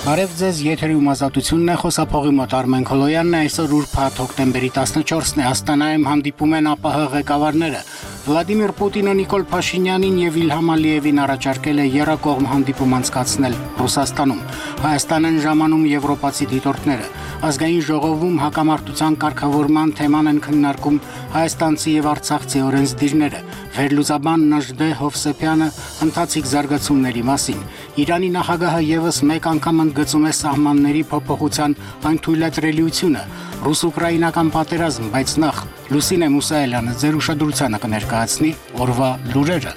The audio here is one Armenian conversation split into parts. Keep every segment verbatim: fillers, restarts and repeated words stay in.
Բարև ձեզ, եթերում ազատությունն է, խոսափողի մոտ Արմեն Քոլոյանն է, այսօր ուրբաթ հոկտեմբերի տասնչորսն է, Աստանայում հանդիպում են ԱՊՀ ղեկավարները։ Վլադիմիր Պուտինը Նիկոլ Փաշինյանին եւ Իլհամ Ալիևին առաջարկել է եռակողմ հանդիպում անցկացնել Ռուսաստանում։ Հայաստանն ժամանում եվրոպացի դիտորդները։ Ազգային ժողովում հակամարտության կարգավորման թեման են քննարկում հայաստանցի եւ արցախցի օրենսդիրները։ Վերլուծաբան Նժդե Հովսեփյանը ընթացիկ զարգացումների մասին։ Իրանի նախագահը եւս մեկ անգամ ընդգծում է սահմանների փոփոխության անթույլատրելիությունը։ Ռուս-ուկրաինական պատերազմ, բայց նախ Լուսինե Մուսայելյանը ձեր ուշադրությանը կներկայացնի օրվա լուրերը։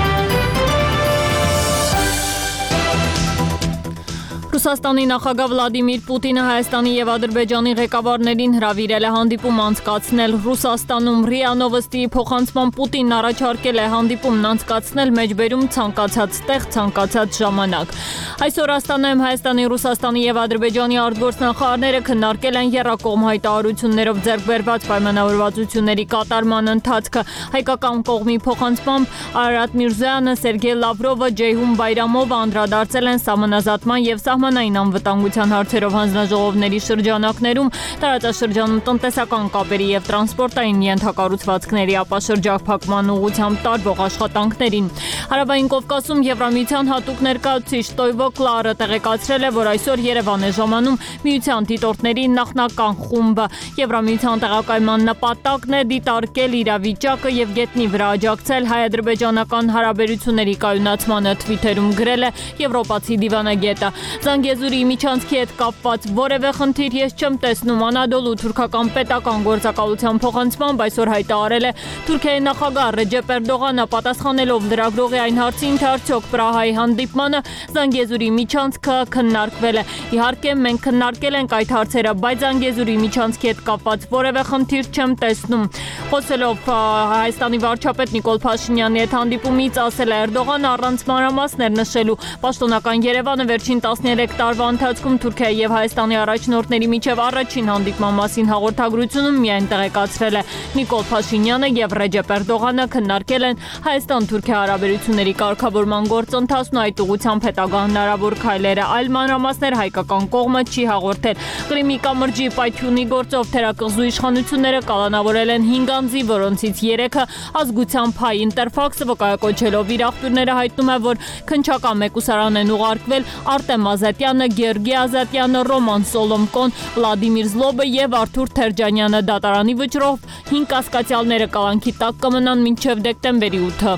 Ռուսաստանի նախագահ Վլադիմիր Պուտինը Հայաստանի եւ Ադրբեջանի ղեկավարներին հրավիրել է հանդիպում անցկացնել Ռուսաստանում։ ՌԻԱ Նովոստիի փոխանցման Պուտինն առաջարկել է հանդիպումն անցկացնել մեջբերում ցանկացած տեղ, ցանկացած ժամանակ։ Այսօր Աստանայում Հայաստանի, Ռուսաստանի եւ Ադրբեջանի արտգործնախարարները քննարկել են եռակողմ հայտարարություններով ձեռք բերված պայմանավորվածությունների կատարման ընթացքը։ Հայկական կողմի փոխանցմամբ Արարատ Միրզոյանը, Սերգեյ Լավրովը, Ջեյհուն Բայրամովը անդրադարձել են սահմանազատման եւ սահմանային անվտանգության հարցերով հանձնաժողովների շրջանակներում, տարածաշրջանում տնտեսական կապերի եւ տրանսպորտային ենթակառուցվածքների ապաշրջափակման ուղղությամբ տարվող աշխատանքներին։ Հարավային Կովկասում Եվրամիության հատուկ ներկայացուցիչ Տոյվո Կլարը տեղեկացրել է, որ այսօր Երևան է ժամանում միության դիտորդների նախնական խումբը։ Եվրամիության տեղակայման նպատակն է դիտարկել իրավիճակը եւ գետնի վրա աջակցել հայ-ադրբեջանական հարաբերությունների կայունացմանը, թվիթերում գրել է եվրոպացի դիվանագետը։ Զանգեզուրի միջանցքի հետ կապված որևէ խնդիր ես չեմ տեսնում, Անադոլու թուրքական պետական գործակալության փոխանցմամբ այսօր հայտարարել է Թուրքիայի նախագահ Ռեջեփ Էրդողանը, պատասխանելով լրագրողի այն հարցին, թե արդյոք Պրահայի հանդիպմանը Զանգեզուրի միջանցքը քննարկվել է։ Իհարկե, մենք քննարկել ենք այդ հարցերը, բայց Զանգեզուրի միջանցքի հետ կապված որևէ խնդիր չեմ տեսնում։ Խոսելով Հայաստանի վարչապետ Նիկոլ Փաշինյանի հետ հանդիպումից, ասել է Էրդողանը առանց մանրամասներ նշելու, պաշտոնական Երևանը վերջին տասներեք տարվա ընթացքում Թուրքիայի եւ Հայաստանի առաջնորդների միջև առաջին հանդիպման մասին հաղորդագրությունում միայն տեղեկացրել է Նիկոլ Փաշինյանը եւ Ռեջեփ Էրդողանը քննարկել են Հայաստան-Թուրքիա հարաբերությունների կարգավորման գործընթացն ու այդ ուղղությամբ հետագա հնարավոր քայլերը։ Այլ մանրամասներ հայկական կողմը չի հաղորդել։ Կրիմի կամրջի պայթյունի գործով թերակղզու իշխանությունները կալանավորել են հինգ անձի, որոնցից երեքը ազգությամբ հայ։ Ինտերֆաքսը վկայակոչելով իր աղբյուրները հայտնում է, որ քննչական մեկուսարան են ուղարկվել Արտեմ Ազատյանը, Գեորգի Ազատյանը, Ռոման Սոլոմկոն, Վլադիմիր Զլոբը եւ Արթուր Թերջանյանը։ Դատարանի վճռով հինգ կասկածյալները կալանքի տակ կմնան մինչեւ դեկտեմբերի ութը։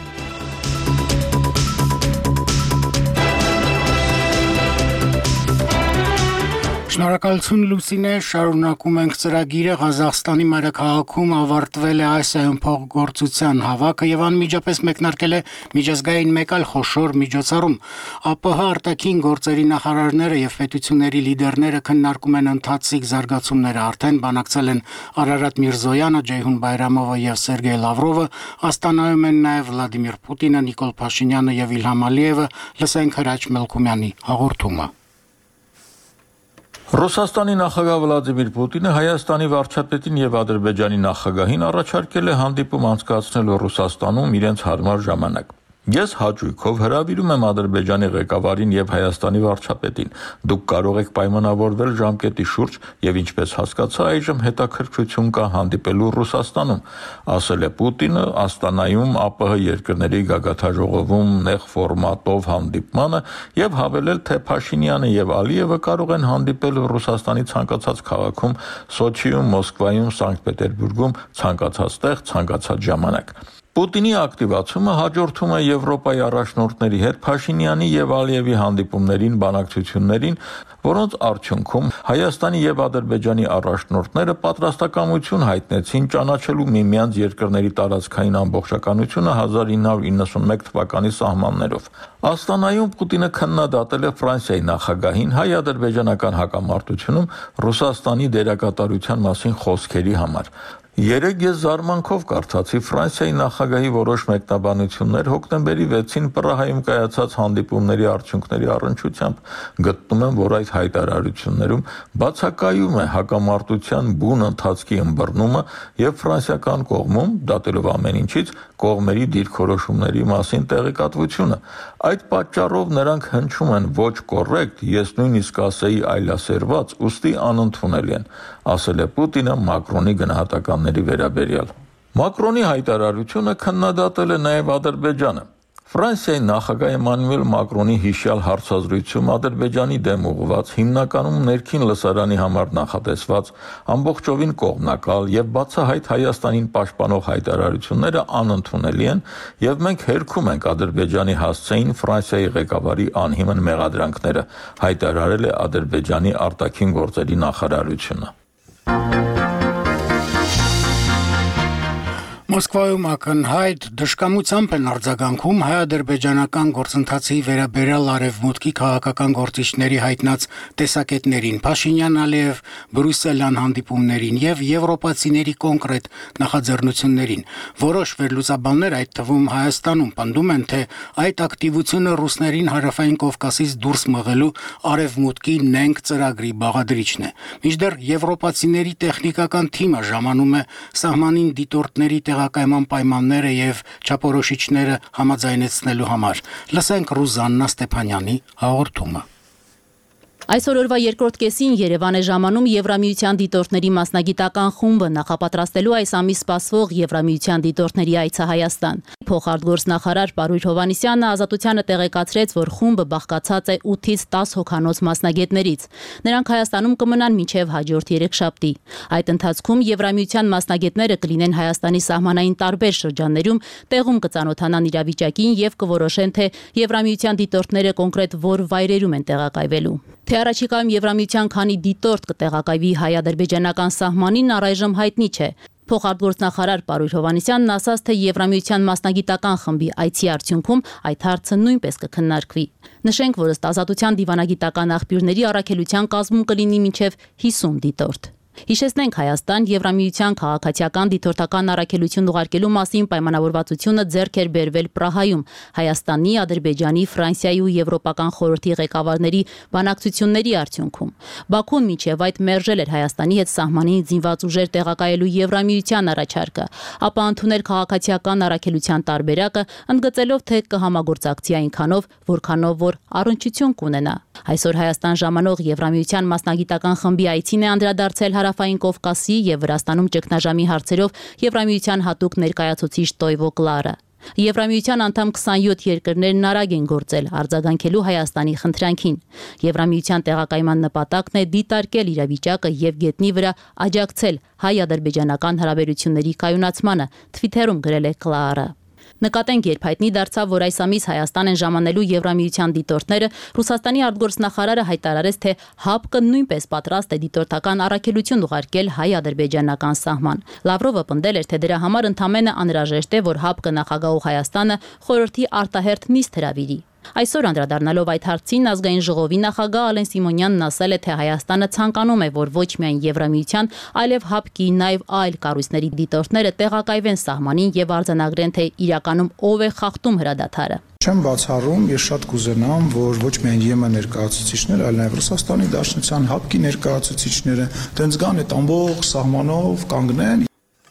Շնորհակալություն Լուսինե, շարունակում ենք ծրագիրը։ Ղազախստանի մայրաքաղաքում ավարտվել է Ասիայում փոխգործության հավաքը եւ անմիջապես մեկնարկել է միջազգային մեկ այլ խոշոր միջոցառում։ ԱՊՀ արտաքին գործերի նախարարները եւ պետությունների լիդերները քննարկում են ընթացիկ զարգացումները, արդեն բանակցել են Արարատ Միրզոյանը, Ջեյհուն Բայրամովը եւ Սերգեյ Լավրովը, Աստանայում են նաեւ Վլադիմիր Պուտինը, Նիկոլ Փաշինյանը եւ Իլհամ Ալիևը։ Լսենք Հրաչ Մելքումյանի հաղորդումը։ Ռուսաստանի նախագահ Վլադիմիր Պուտինը Հայաստանի վարչապետին եւ Ադրբեջանի նախագահին առաջարկել է հանդիպում անցկացնել Ռուսաստանում իրենց հարմար ժամանակ։ Ես հաճույքով հրավիրում եմ Ադրբեջանի ղեկավարին եւ Հայաստանի վարչապետին։ Դուք կարող եք պայմանավորվել ժամկետի շուրջ եւ ինչպես հասկացա, այժմ հետաքրքրություն կա հանդիպելու Ռուսաստանում, ասել է Պուտինը Աստանայում ԱՊՀ երկրների գագաթնաժողովում նեղ ֆորմատով հանդիպմանը եւ հավելել, թե Փաշինյանը եւ Ալիևը կարող են հանդիպել Ռուսաստանի ցանկացած քաղաքում, Սոչիում, Մոսկվայում, Սանկտ Պետերբուրգում, ցանկացած տեղ, ցանկացած ժամանակ։ Պուտինի ակտիվացումը հաջորդում է Եվրոպայի առաջնորդների հետ Փաշինյանի եւ Ալիևի հանդիպումներին, բանակցություններին, որոնց արդյունքում Հայաստանի եւ Ադրբեջանի առաջնորդները պատրաստակամություն հայտնեցին ճանաչելու միմյանց երկրների տարածքային ամբողջականությունը հազար ինը հարյուր իննսունմեկ թվականի սահմաններով։ Աստանայում Պուտինը քննադատել է Ֆրանսիայի նախագահին հայ-ադրբեջանական հակամարտությունում Ռուսաստանի դերակատարության մասին խոսքերի համար։ Երեկ ես զարմանքով կարդացի Ֆրանսիայի նախագահի որոշ մեկնաբանություններ հոկտեմբերի վեցին Պրահայում կայացած հանդիպումների արդյունքների առնչությամբ։ Գտնում եմ, որ այդ հայտարարություններում բացակայում է հակամարտության բուն ընթացքի ըմբռնումը եւ ֆրանսիական կողմում, դատելով ամեն ինչից, կողմերի դիրքորոշումների մասին տեղեկատվությունը։ Այդ պատճառով նրանք հնչում են ոչ կոռեկտ, ես նույնիսկ ասեի այլասերված, ուստի անընդունելի են, ասել է Պուտինը Մակրոնի գնահատականների վերաբերյալ։ Մակրոնի հայտարարությունը քննադատել է նաև Ադրբեջանը։ Ֆրանսիայի նախագահ Էմանուել Մակրոնի հիշյալ հարցազրույցում Ադրբեջանի դեմ ուղղված, հիմնականում ներքին լսարանի համար նախատեսված, ամբողջովին կողմնակալ եւ բացահայտ Հայաստանին պաշտպանող հայտարարությունները անընդունելի են եւ մենք հերքում ենք Ադրբեջանի հասցեին Ֆրանսիայի ղեկավարի անհիմն մեղադրանքները, հայտարարել է Ադրբեջանի արտաքին գործերի նախարարությունը։ Մոսկվայում ակնհայտ դժկամությամբ են արձագանքում հայ-ադրբեջանական գործընթացի վերաբերյալ արևմուտքի քաղաքական գործիչների հայտնած տեսակետներին, Փաշինյան-Ալիև բրյուսելյան հանդիպումներին եւ եվրոպացիների կոնկրետ նախաձեռնություններին։ Որոշ վերլուծաբաններ, այդ թվում Հայաստանում, պնդում են, թե այդ ակտիվությունը ռուսներին հարավային Կովկասից դուրս մղելու արևմուտքի նենգ ծրագրի բաղադրիչն է։ Մինչդեռ եվրոպացիների տեխնիկական թիմը ժամանում է սահմանին դիտորդների տեղակայման պայմանները եւ չափորոշիչները համաձայնեցնելու համար։ Լսենք Ռուզաննա Ստեփանյանի հաղորդումը։ Այսօր օրվա երկրորդ կեսին Երևան է ժամանում Եվրամիության դիտորդների մասնագիտական խումբը նախապատրաստելու այս ամիս սպասվող Եվրամիության դիտորդների այցը Հայաստան։ Փոխարտգործնախարար Պարույր Հովհաննիսյանը Ազատությանը տեղեկացրեց, որ խումբը բաղկացած է ութից տաս հոգանոց մասնագետներից։ Նրանք Հայաստանում կմնան մինչև հաջորդ երեքշաբթի։ Այդ ընթացքում Եվրամիության մասնագետները կլինեն Հայաստանի սահմանային տարբեր շրջաններում, տեղում կծանոթանան իրավիճակին եւ կորոշեն, թե Եվրամիության դիտորդները կոնկրետ որ վայրերում են տեղակայվելու։ Թե առաջիկայում Եվրամիության քանի դիտորդ կտեղակայվի հայ-ադրբեջանական սահմանին, առայժմ հայտնի չէ։ Փոխարտգործնախարար Պարույր Հովհաննիսյանն ասաց, թե Եվրամիության մասնագիտական խմբի այցի արդյունքում այդ հարցը նույնպես կքննարկվի։ Նշենք, որ ըստ Ազատության դիվանագիտական աղբյուրների առաքելության կազմում կլինի մինչև հիսուն դիտորդ։ Հիշեցնենք, Հայաստան Եվրամիության քաղաքացիական դիտորդական առաքելություն ուղարկելու մասին պայմանավորվածությունը ձեռք էր բերվել Պրահայում Հայաստանի, Ադրբեջանի, Ֆրանսիայի ու Եվրոպական խորհրդի ղեկավարների բանակցությունների արդյունքում։ Բաքուն մինչև այդ մերժել էր Հայաստանի հետ սահմանին զինված ուժեր տեղակայելու Եվրամիության առաջարկը, ապա ընդունել քաղաքացիական առաքելության տարբերակը, ընդգծելով, թե կհամագործակցի այնքանով, որքանով որ առնչություն կունենա։ Այսօր Հայաստան ժամանող Եվրամիության մասնագիտական խմբի այցին է անդրադարձել Հարավային Կովկասի եւ Վրաստանում ճգնաժամի հարցերով Եվրամիության հատուկ ներկայացուցիչ Տոյվո Կլարը։ Եվրամիության անդամ քսանյոթ երկրներն արագ են գործել արձագանքելու Հայաստանի խնդրանքին։ Եվրամիության տեղակայման նպատակն է դիտարկել իրավիճակը եւ գետնի վրա աջակցել հայ-ադրբեջանական հարաբերությունների կայունացմանը, Twitter-ում գրել է Կլարը։ Նկատենք, երբ հայտնի դարձավ, որ այս ամիս Հայաստան են ժամանելու Եվրամիության դիտորդները, Ռուսաստանի արտգործնախարարը հայտարարեց, թե ՀԱՊԿ-ը նույնպես պատրաստ է դիտորդական առաքելություն ուղարկել հայ-ադրբեջանական սահման։ Լավրովը պնդել էր, թե դրա համար ընդամենը անհրաժեշտ է, որ ՀԱՊԿ-ը նախագահող Հայաստանը խորհրդի արտահերթ նիստ հրավիրի։ Այսօր անդրադառնալով այդ հարցին ազգային ժողովի նախագահ Ալեն Սիմոնյանն ասել է, թե Հայաստանը ցանկանում է, որ ոչ միայն Եվրամիության, այլև ՀԱՊԿ-ի, նաև այլ կառույցների դիտորդները տեղակայվեն սահմանին եւ արձանագրեն, թե իրականում ով է խախտում հրադադարը։ Չեմ բացառում, ես շատ կուզենամ, որ ոչ միայն ԵՄ ներկայացուցիչներ, այլ նաև Ռուսաստանի Դաշնության ՀԱՊԿ-ի ներկայացուցիչները տենց գան այդ ամբողջ սահմանով կանգնեն։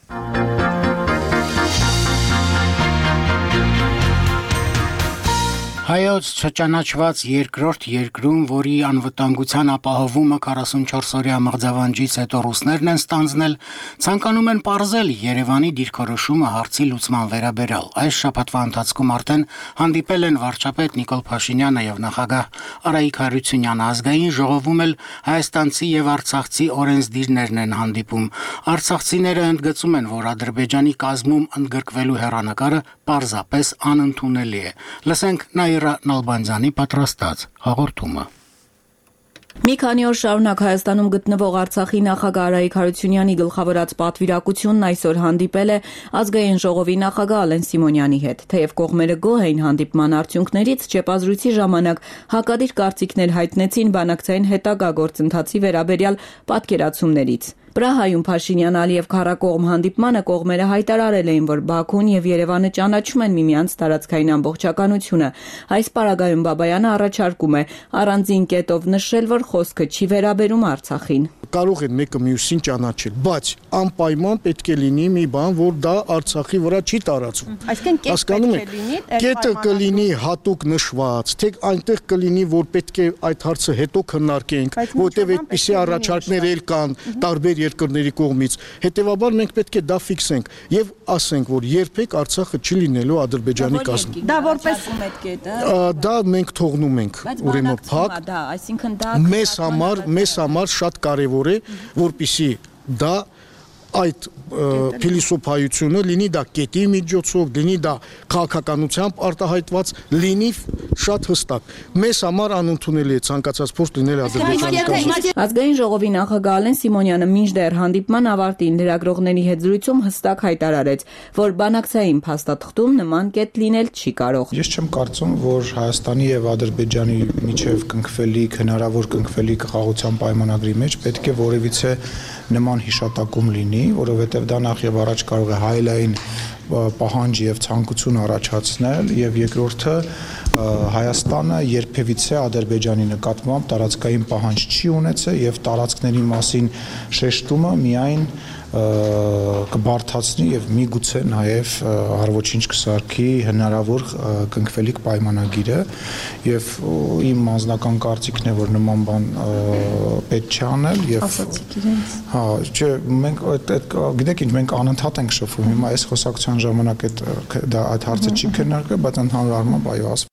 Հայոց չճանաչված երկրորդ երկրում, որի անվտանգության ապահովումը քառասունչորս օրյա մղձավանջից հետո ռուսներն են ստանձնել, ցանկանում են պարզել Երևանի դիրքորոշումը հարցի լուծման վերաբերյալ։ Այս շաբաթվա ընթացքում արդեն հանդիպել են վարչապետ Նիկոլ Փաշինյանը եւ նախագահ Արայիկ Հարությունյանը, ազգային ժողովում էլ հայաստանցի եւ արցախցի օրենսդիրներն են հանդիպում։ Արցախցիները ընդգծում են, որ Ադրբեջանի կազմում ընդգրկվելու հեռանկարը պարզապես անընդունելի է։ Լսենք Նաիրա Նալբանդյանի պատրաստած հաղորդումը։ Մի քանի օր շարունակ Հայաստանում գտնվող Արցախի նախագահ Արայիկ Հարությունյանի գլխավորած պատվիրակությունն այսօր հանդիպել է ազգային ժողովի նախագահ Ալեն Սիմոնյանի հետ։ Թեև կողմերը գոհ էին հանդիպման արդյունքներից, չեպազրույցի ժամանակ հակադիր կարծիքներ հայտնեցին բանակցային հետագա գործընթացի վերաբերյալ պատկերացումներից։ Պրահայում Փաշինյան-Ալիև քառակողմ հանդիպմանը կողմերը հայտարարել էին, որ Բաքուն եւ Երևանը ճանաչում են միմյանց տարածքային ամբողջականությունը։ Այս պարագայում Բաբայանը առաջարկում է առանձին կետով նշել, որ խոսքը չի վերաբերում Արցախին։ Կարող են մեկը մյուսին ճանաչել, բայց անպայման պետք է լինի մի բան, որ դա Արցախի վրա չի տարածվում։ Այսինքն կետը կլինի հատուկ նշված, թե այնտեղ կլինի, որ պետք է այդ հարցը հետո քննարկենք, որտեղ այդպիսի առաջարկներ էլ կան տարբեր երկրների կողմից։ Հետևաբար մենք պետք է դա ֆիքսենք եւ ասենք, որ երբեք Արցախը չի լինելու Ադրբեջանի կազմում։ Դա որպես կետը։ Դա մենք թողնում ենք, ուրեմն փակ։ Դա, այսինքն դա մեզ համար, մեզ համար շատ կարևոր է, որպեսզի դա այդ փիլիսոփայությունը լինի դա կետի միջոցով, լինի դա քաղաքականությամբ արտահայտված, լինի շատ հստակ։ Մեզ համար անընդունելի է ցանկացած փորձ լինել Ադրբեջանի կազմում։ Ազգային ժողովի նախագահ Ալեն Սիմոնյանը մինչդեռ հանդիպման ավարտին լրագրողների հետ զրույցում հստակ հայտարարեց, որ բանակցային փաստաթղթում նման կետ լինել չի կարող։ Ես չեմ կարծում, որ Հայաստանի եւ Ադրբեջանի միջև կնքվելիք, հնարավոր կնքվելիք խաղաղության պայմանագրի մեջ պետք է որևիցե նման հիշատակում լինի, որովհետեւ դա նախ եւ առաջ կարող է հայելային պահանջ եւ ցանկություն առաջացնել եւ երկրորդը Հայաստանը երբևիցե Ադրբեջանի նկատմամբ տարածքային պահանջ չի ունեցել եւ տարածքների մասին շեշտումը միայն կբարթացնի եւ միգուցե նաեւ հարվոչինչ կսարքի հնարավոր կնքվելիք պայմանագիրը եւ իմ անձնական կարծիքն է, որ նման բան պետք չի անել եւ ասացիք իրենց։ Հա, չէ, մենք այդ գիտեք ինչ, մենք անընդհատ ենք շփվում։ Հիմա այս խոսակցության ժամանակ այդ դա այդ հարցը չի քննարկվել, բայց ընդհանուր առմամբ այո, ասում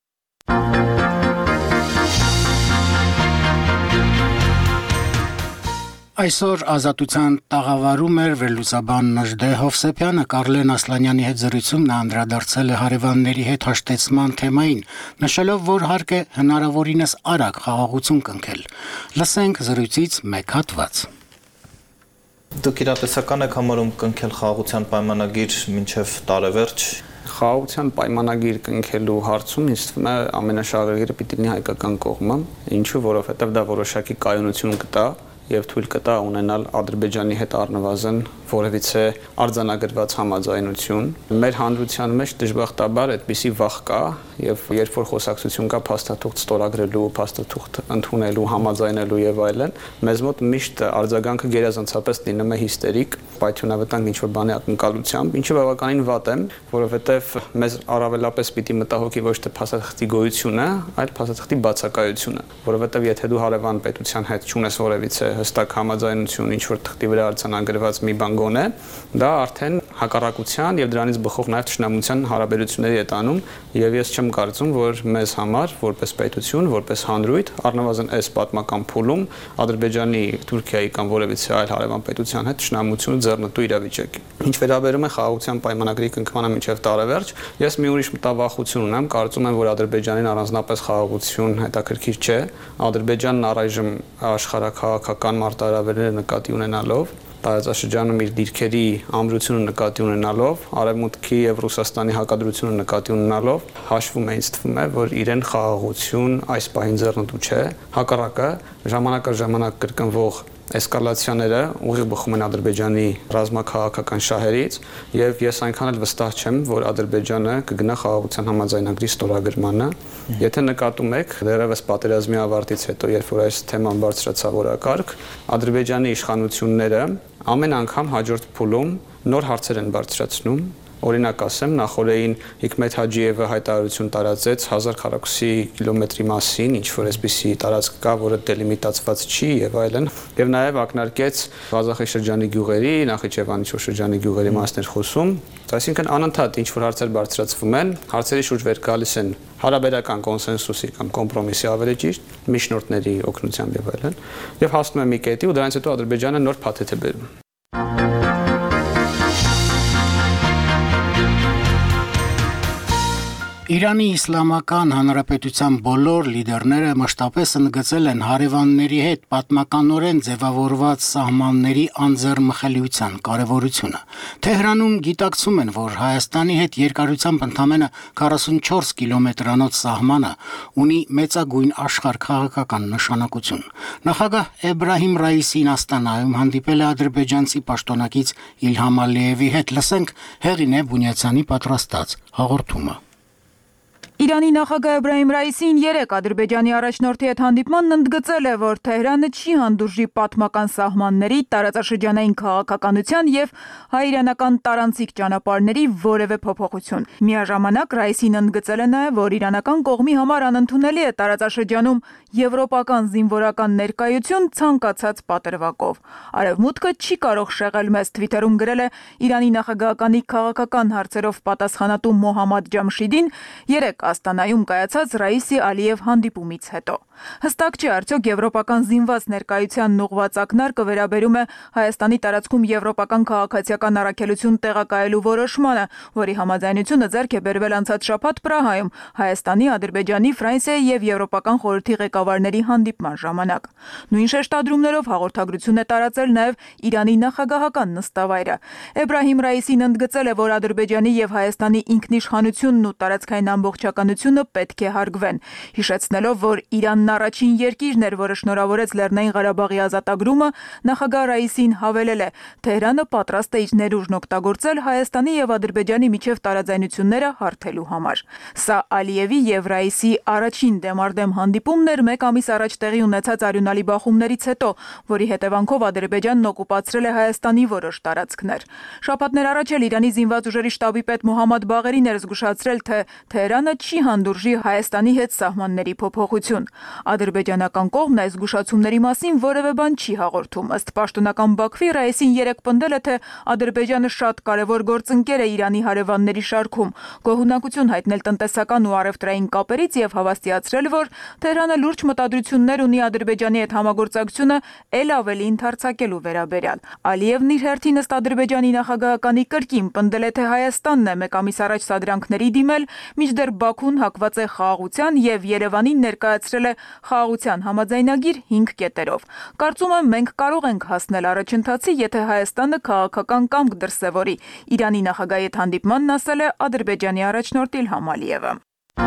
Այսօր ազատության տաղավարում էր վերլուծաբան Նժդե Հովսեփյանը, Կարլեն Ասլանյանի հետ զրույցում նա անդրադարձել է հարևանների հետ հաշտեցման թեմային, նշելով, որ հարկ է հնարավորինս արագ խաղաղություն կնքել։ Լսենք զրույցից մեկ հատված։ Դուք իրատեսական եք համարում կնքել խաղաղության պայմանագիր մինչև տարեվերջ։ Խաղաղության պայմանագիր կնքելու հարցում ինձ թվում է ամենաշահարկերը պիտի լինի հայկական կողմը, ինչու որովհետև դա որոշակի կայունություն կտա եւ թույլ կտա ունենալ Ադրբեջանի հետ առնվազն որևիցե արձանագրված համաձայնություն։ Մեր հանրության մեջ դժբախտաբար այդպիսի վախ կա եւ երբ որ խոսակցություն կա փաստաթուղթ ստորագրելու, փաստաթուղթ ընդունելու, համաձայնելու եւ այլն, մեզ մոտ միշտ արձագանքը գերազանցապես լինում է հիստերիկ, պայթյունավտանգ ինչ-որ բանի ակնկալությամբ, ինչը բավականին վատ է, որովհետեւ մեզ առավելապես պիտի մտահոգի ոչ թե փաստաթղթի գոյությունը, այլ փաստաթղթի բացակայությունը, որովհետեւ եթե դու հարևան պետության հետ չունես որևիցե հստակ համաձայնություն ինչ-որ թղթի վրա արձանագրված մի բան գոնե, դա արդեն հակառակության եւ դրանից բխող նաեւ ճշնամության հարաբերությունների է տանում եւ ես չեմ կարծում, որ մեզ համար որպես պետություն, որպես հանրույթ, առնվազն այս պատմական փուլում Ադրբեջանի, Թուրքիայի կամ որևիցե այլ հարևան պետության հետ ճշնամությունը ձեռնտու իրավիճակ է։ Ինչ վերաբերում է խաղաղության պայմանագրի կնքմանը մինչև տարեվերջ, ես մի ուրիշ մտավախություն ունեմ, կարծում եմ, որ Ադրբեջանին առանձնապես խաղաղություն հետաքրքիր չէ։ Ադրբեջանն առայժմ աշխարհաքաղաքական մարտահրավերները նկատի ունենալով տարածաշրջանում իր դիրքերի ամրությունը նկատի ունենալով, Արևմուտքի եւ Ռուսաստանի հակադրությունը նկատի ունենալով, հաշվում է ինձ թվում է, որ իրեն խաղաղություն այս պահին ձեռնտու չէ, հակառակը ժամանակաժամանակ կրկնվող էսկալացիաները ուղիղ բխում են Ադրբեջանի ռազմաքաղաքական շահերից եւ ես այնքան էլ վստահ չեմ, որ Ադրբեջանը կգնա խաղաղության համաձայնագրի ստորագրմանը։ Եթե նկատում եք, դեռևս պատերազմի ավարտից հետո, երբ որ այս թեման բարձրացավ օրակարգ, Ադրբեջանի իշխանությունները ամեն անգամ հաջորդ փուլում նոր հարցեր են բարձրացնում։ Օրինակ ասեմ, նախորդին Հիկմետ Հաջիևը հայտարարություն տարածեց հազար քառակուսի կիլոմետրի մասին, ինչ որ այսպիսի տարածք կա, որը դելիմիտացված չի եւ այլն, եւ նաեւ ակնարկեց Ղազախի շրջանի գյուղերի, Նախիջևանի շրջանի գյուղերի մասներ խոսում, այսինքն անընդհատ ինչ որ հարցեր բարձրացվում են, հարցերի շուրջ վեր գալիս են հարաբերական կոնսենսուսի կամ կոմպրոմիսի ավելի ճիշտ, միջնորդների օգնությամբ եւ այլն, եւ հասնում է մի կետի ու դրանից հետո Ադրբեջանը նոր փաթեթ է բերում։ Իրանի Իսլամական Հանրապետության բոլոր լիդերները մշտապես ընդգծել են հարևանների հետ պատմականորեն ձևավորված սահմանների անձեռմխելիության կարևորությունը։ Թեհրանում գիտակցում են, որ Հայաստանի հետ երկարությամբ ընդամենը քառասունչորս կիլոմետրանոց սահմանը ունի մեծագույն աշխարհ-քաղաքական նշանակություն։ Նախագահ Էբրահիմ Ռայիսին Աստանայում հանդիպել է ադրբեջանցի պաշտոնակից Իլհամ Ալիևի հետ։ Լսենք Հեղինե Բունյացյանի պատրաստած հաղորդումը։ Իրանի նախագահ Էբրահիմ Ռայիսին երեկ Ադրբեջանի առաջնորդի հետ հանդիպմանն ընդգծել է, որ Թեհրանը չի հանդուրժի պատմական սահմանների, տարածաշրջանային քաղաքականության եւ հայ-իրանական տարանցիկ ճանապարհների որևէ փոփոխություն։ Միաժամանակ Ռայիսին ընդգծել է նաեւ, որ իրանական կողմի համար անընդունելի է տարածաշրջանում եվրոպական զինվորական ներկայություն ցանկացած պատրվակով։ Արևմուտքը չի կարող շեղել մեզ, Twitter-ում գրել է Իրանի նախագահականի քաղաքական հարցերով պատասխանատու Մոհամմադ Ջամշիդին երեկ Աստանայում կայացած Ռայիսի Ալիև հանդիպումից հետո։ Հստակ չի արդյոք եվրոպական զինված ներկայությանն ուղղված ակնարկը վերաբերում է Հայաստանի տարածքում եվրոպական քաղաքացիական առաքելություն տեղակայելու որոշմանը, որի համաձայնությունը ձեռք է բերվել անցած շաբաթ Պրահայում Հայաստանի, Ադրբեջանի, Ֆրանսիայի եւ Եվրոպական խորհրդի ղեկավարների հանդիպման ժամանակ։ Նույն շեշտադրումներով հաղորդագրություն է տարածել նաեւ Իրանի նախագահական նստավայրը։ Էբրահիմ Ռայիսին ընդգծել է, որ Ադրբեջանի եւ Հայաստանի ինքնիշխանությունն ու տարածքային ամբողջականությունը պետք է հարգվեն, հիշեցնելով, որ Իրանն առաջին երկիրն էր, որը շնորհավորեց Լեռնային Ղարաբաղի ազատագրումը, նախագահ Ռայիսին հավելել է. Թեհրանը պատրաստ է իր ներուժն օգտագործել Հայաստանի եւ Ադրբեջանի միջև տարաձայնությունները հարթելու համար։ Սա Ալիևի եւ Ռայիսի առաջին դեմարդեմ հանդիպումն էր մեկ ամիս առաջ տեղի ունեցած արյունալի բախումներից հետո, որի հետևանքով Ադրբեջանն օկուպացրել է Հայաստանի որոշ տարածքներ։ Շաբաթներ առաջ էլ Իրանի զինված ուժերի շտաբի պետ Մոհամմադ Բաղերին էր զգուշացրել, թե Թեհրանը չի հանդուրժի Հայաստանի հետ սահմանների փոփոխություն։ Ադրբեջանական կողմն այս զգուշացումների մասին որևէ բան չի հաղորդում։ Ըստ պաշտոնական Բաքվի Ռայիսին երեկ պնդել է, թե Ադրբեջանը շատ կարևոր գործընկեր է Իրանի հարևանների շարքում, գոհունակություն հայտնել տնտեսական ու առևտրային կապերից եւ հավաստիացրել, որ Թեհրանը լուրջ մտադրություններ ունի Ադրբեջանի հետ համագործակցությունը ել ավելի ընդարձակելու վերաբերյալ։ Ալիևն իր հերթին ըստ Ադրբեջանի նախագահականի կրկին պնդել է, թե Հայաստանն է մեկ ամիս առաջ սադրանքների դիմել, մինչդեռ Բաքուն հակված է խաղաղության եւ Երևանին ներկայացրել է խաղաղության համաձայնագիր հինգ կետերով։ Կարծում եմ մենք կարող ենք հասնել առաջընթացի, եթե Հայաստանը քաղաքական կամք դրսևորի, Իրանի նախագահի հետ հանդիպմանն ասել է Ադրբեջանի առաջնորդ Իլհամ Ալիևը։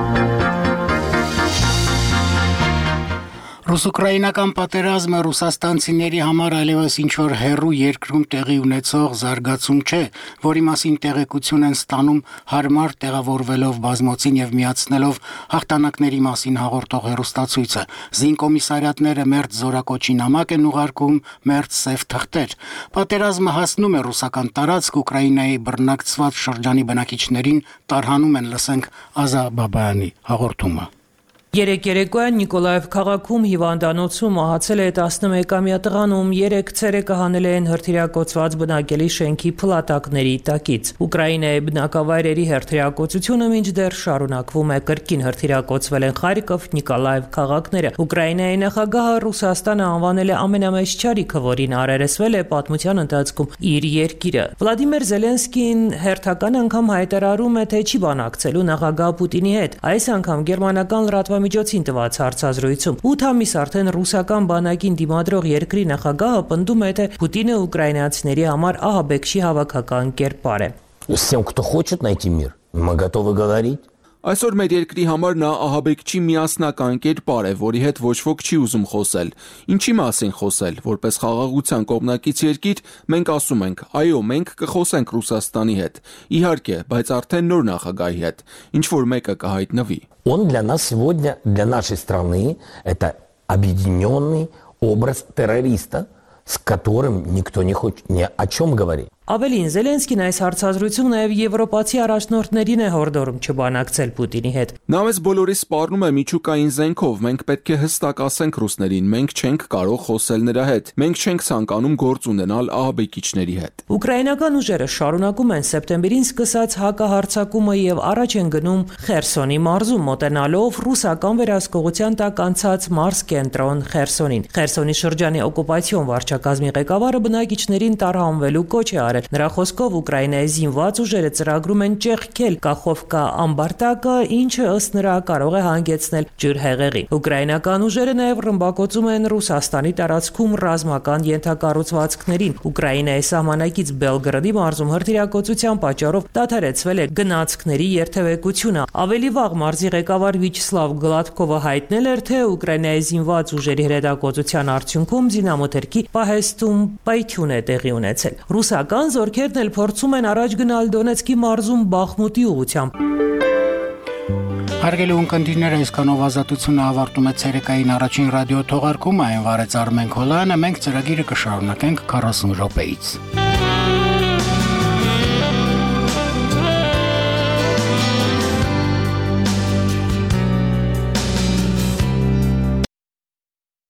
Ռուս-ուկրաինական պատերազմը ռուսաստանցիների համար այլևս ինչ-որ հեռու երկրում տեղի ունեցող զարգացում չէ, որի մասին տեղեկություն են ստանում հարմար տեղավորվելով բազմոցին եւ միացնելով հաղթանակների մասին հաղորդող հեռուստացույցը։ Զինկոմիսարիատները մերձ զորակոչի նամակ են ուղարկում, մերձ սև թղթեր։ Պատերազմը հասնում է ռուսական տարածք, Ուկրաինայի բռնակցված շրջանի բնակիչներին տարհանում են, լսենք Ազա Բաբայանի հաղորդումը։ Երեկ երեկոյան Նիկոլաև քաղաքում հիվանդանոցում մահացել է տասնմեկամյա տղան, երեք ցերեկը հանել են հրթիռակոծված բնակելի շենքի փլատակների տակից։ Ուկրաինայի բնակավայրերի հրթիռակոծությունը մինչդեռ շարունակվում է, կրկին հրթիռակոծվել են Խարկով, Նիկոլաև քաղաքները։ Ուկրաինայի նախագահը Ռուսաստանը անվանել է ամենամեծ չարիքը, որին առերեսվել է պատմության ընթացքում իր երկիրը։ Վլադիմիր Զելենսկին հերթական անգամ հայտարարում է, թե չի բանակցելու նախագահ Պուտինի հետ։ Այս անգամ գերմանական լրատվամիջոցին տված հարցազրույցում ութ ամիս արդեն ռուսական բանակին դիմադրող երկրի նախագահը պնդում է, թե Պուտինը ուկրաինացիների համար ահաբեկչի հավաքական կերպար է։ С тем, кто хочет найти мир, мы готовы говорить. Այսօր մեր երկրի համար նա ահաբեկչի միասնական կերպար է, որի հետ ոչ ոք չի ուզում խոսել։ Ինչի մասին խոսել, որպես խաղաղության կողմնակից երկիր, մենք ասում ենք, այո, մենք կխոսենք Ռուսաստանի հետ։ Իհարկե, բայց արդեն նոր նախագահի հետ, ինչ որ մեկը կհայտնվի։ Он для нас сегодня, для нашей страны, это объединенный образ террориста, с которым никто не хочет ни о чем говорить. Ավելին Զելենսկին այս հարցազրույցում նաև եվրոպացի առաջնորդներին է հորդորում չբանակցել Պուտինի հետ։ Նա մեզ բոլորիս սպառնում է միջուկային զենքով, մենք պետք է հստակ ասենք ռուսներին, մենք չենք կարող խոսել նրա հետ, մենք չենք ցանկանում գործ ունենալ ահաբեկիչների հետ։ Ուկրաինական ուժերը շարունակում են սեպտեմբերին սկսած հակահարձակումը եւ առաջ են գնում Խերսոնի մարզում, մոտենալով ռուսական վերահսկողության տակ անցած մարզ կենտրոն Խերսոնին։ Խերսոնի շրջանի օկուպացիոն վարչակազմի ղեկավարը բնակիչներին տարհանվելու կոչ է արել հայտարարել։ Նրա խոսքով Ուկրաինայի զինված ուժերը ծրագրում են ճեղքել Կախովկա ամբարտակը, ինչը ըստ նրա կարող է հանգեցնել ջրհեղեղի։ Ուկրաինական ուժերը նաև ռմբակոծում են Ռուսաստանի տարածքում ռազմական ենթակառուցվածքներին։ Ուկրաինայի սահմանակից Բելգրադի մարզում հրթիռակոծության պատճառով դադարեցվել է գնացքների երթևեկությունը։ Ավելի վաղ մարզի ղեկավար Վիչսլավ Գլադկովը հայտնել էր, թե Ուկրաինայի զինված ուժերի հրետակոծության արդյունքում զինամթերքի պահեստում պայթյուն է տեղի ունեցել։ Ռուսական զորքերն էլ փորձում են առաջ գնալ Դոնեցկի մարզում Բախմուտի ուղղությամբ։ Հարգելի ունկնդիրներ, այսքանով ազատությունը ավարտում է ցերեկային առաջին ռադիո թողարկումը, այն վարեց Արմեն Քոլյանը, մենք ծրագիրը կշարունակենք քառասուն րոպեից։